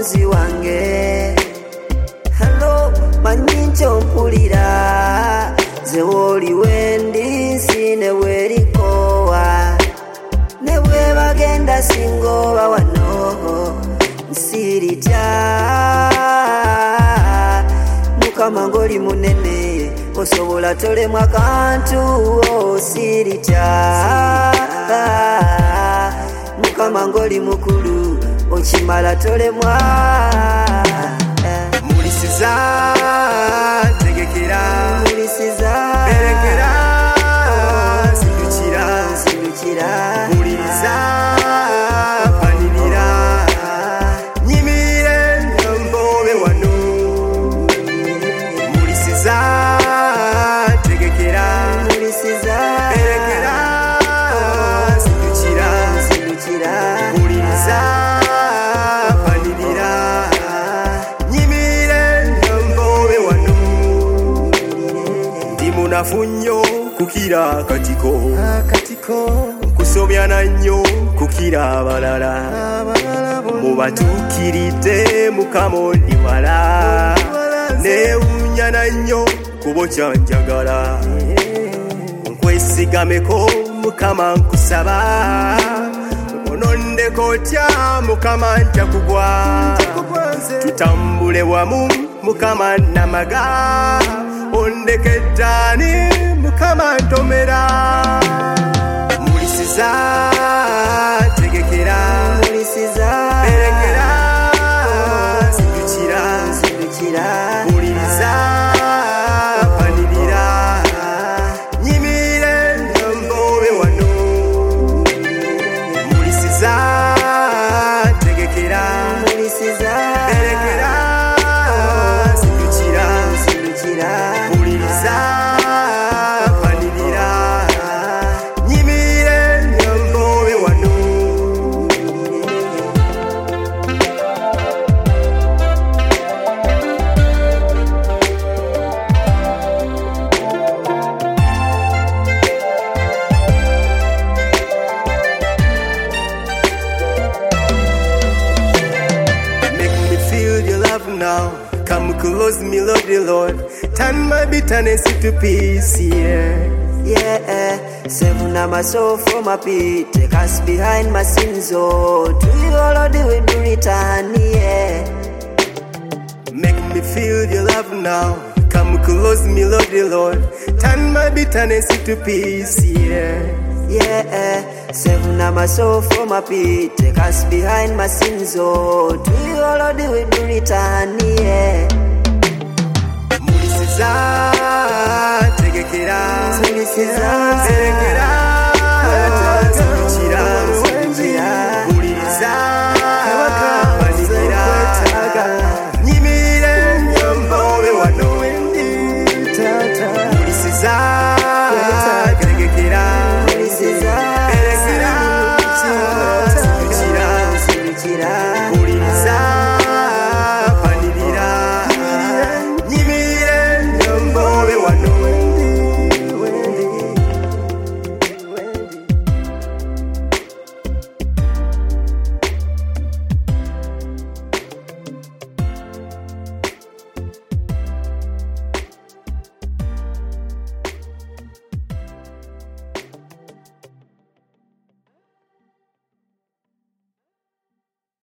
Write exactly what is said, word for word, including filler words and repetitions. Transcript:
mukunzi wange. Hello, manyincho mpulira, zewoli wendi sine werikowa. Newe bagenda singoba wano, nsirita. Mukama ngoli munene, osobola tolemwa kantu osirita. Mukama ngoli mukulu, ochimala tolemwa. Mulisiza tegekera, Mulisiza berekera, sindukira, sindukira, muliriza panirira, nyimire mbobe wano. Mulisiza tegekera, Mulisiza berekera, sindukira, sindukira, muliriza panirira, nyimire mbobe wano. Ndi munafu nnyo kukira katiko, akatiko kusobya na nnyo kukira abalala. Mubatuukiridde Mukama oli wala, neewuunya na nnyo kubo kyanjagala. Nkwesigameko Mukama nkusaba, onondeko otya Mukama nja kugwa. Tutambule wamu Mukama namaga, ondeke ettaani Mukama ntomera. Mulisiza tegekera, Mulisiza berekera, sindukira, sindukira, muliriza panirira, nyimire mbobe wano. Mulisiza tegekera, Mulisiza berekera, sindukira, sindukira, muliriza panirira, nyimire mbobe wano. Make me feel your love now. Come close me, Lord, the Lord. Turn my bitterness into peace, yeah. yeah. Save my soul from my pit, take us behind my sins, oh. To you, Lord, we do return, yeah. Make me feel your love now. Come close me, Lord, the Lord. Turn my bitterness into peace, yeah. Yeah, save my soul from my pit, take us behind my sins, oh. To you, Lord, we do return, yeah. Mulisiza tegekera, Mulisiza berekera,